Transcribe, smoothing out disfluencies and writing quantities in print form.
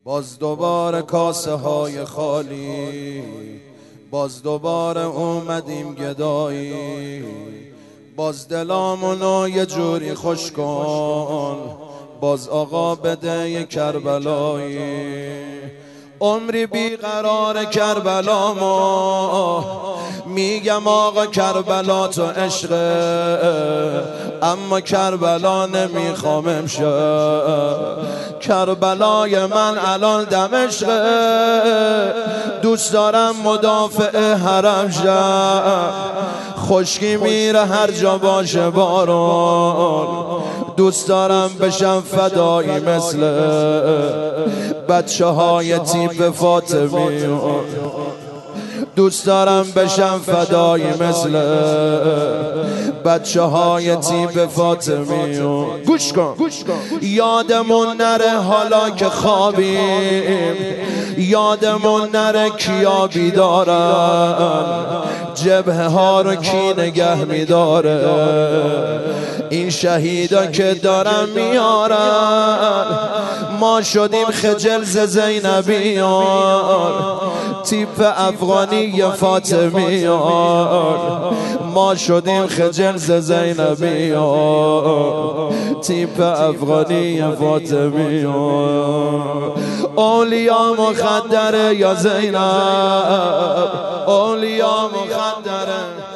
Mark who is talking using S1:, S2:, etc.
S1: باز دوباره کاسه های خالی، باز دوباره اومدیم گدایی، باز دلامونو یه جوری خوش کن، باز آقا بده یه کربلایی. عمری بیقرار کربلا ما، میگم آقا کربلا تو عشقه، اما کربلا نمیخوام امشب. کربلای من الان دمشقه، دوست دارم مدافع حرم شم، خشکی میره هر جا باشه بارون، دوست دارم بشم فدایی مثل بچه های تیپ فاطمیون، دوست دارم بشم فدایی مثل بچه های تیپ فاطمیون. گوش کن یادمون نره حالا که خوابیم، یادمون نره کیا بیدارن، جبهه ها رو کی نگه میداره، این شهیدا که دارن میارن. ما شدیم خجل ز زینبیان، تیپ افغانی فاطمیان، ما شدیم خجل ز زینبیان، تیپ افغانی فاطمیان. اولیا مخدره یا زینب، اولیا مخدره.